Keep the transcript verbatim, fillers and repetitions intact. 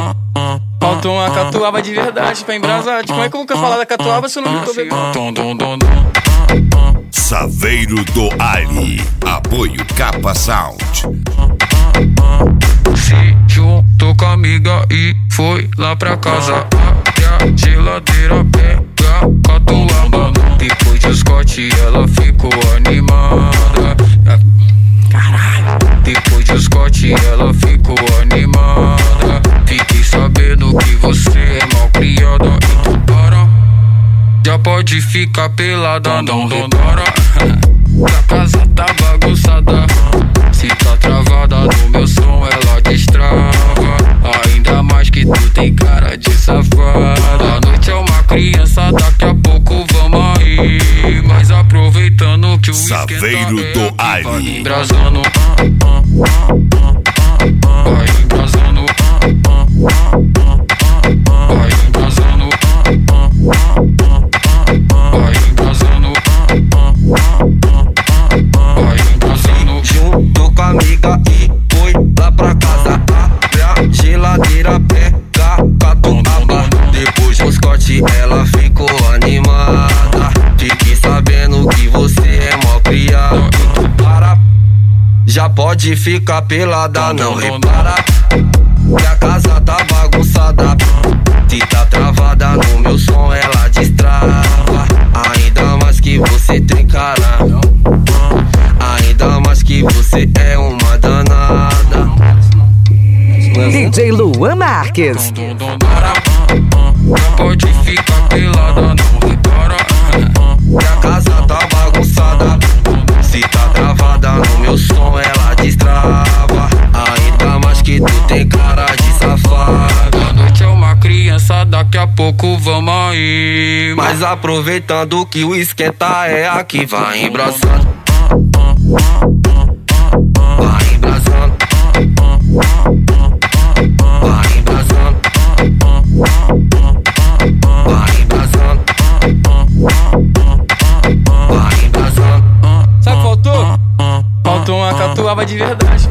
Faltou uma catuaba de verdade pra embrasar. Como é que eu vou falar da catuaba se eu não me tô bebendo? Saveiro do Ali, apoio Capa Sound. Se juntou com a amiga e foi lá pra casa. Abre a geladeira, pega catuaba. Depois de Scott ela ficou animada. Caralho. Depois de Scott ela ficou animada. Fiquei sabendo que você é mal criada. Então para, já pode ficar pelada, não repara. Que a casa tá bagunçada. Se tá travada no meu som ela destrava. Ainda mais que tu tem cara de safada. A noite é uma criança, daqui a pouco vamos aí. Mas aproveitando que o Saveiro do Ali, vai embrasando, vai embrasando, vai embrasando, vai embrasando, vai embrasando. Juntou com a amiga e foi lá pra casa. Abre a geladeira, pega catuaba. Depois do Scott ela ficou animada. Fiquei sabendo que você é mó criado. Então para, já pode ficar pelada, não repara. Que a casa tá bagunçada. Se tá travada no meu som ela destrava. Ainda mais que você tem cara. Ainda mais que você é uma danada. D J Luan Marques. Já pode ficar pelada, não repara. Que a casa tá bagunçada. Se tá travada no meu som ela destrava. Ainda mais que tu tem cara de safada. A noite é uma criança, daqui a pouco vamos aí. Mas aproveitando que o esquenta é aqui, vai embraçando, vai embraçando, vai embraçando, vai embraçando, vai embraçando. Sabe o que faltou? Faltou uma catuaba de verdade.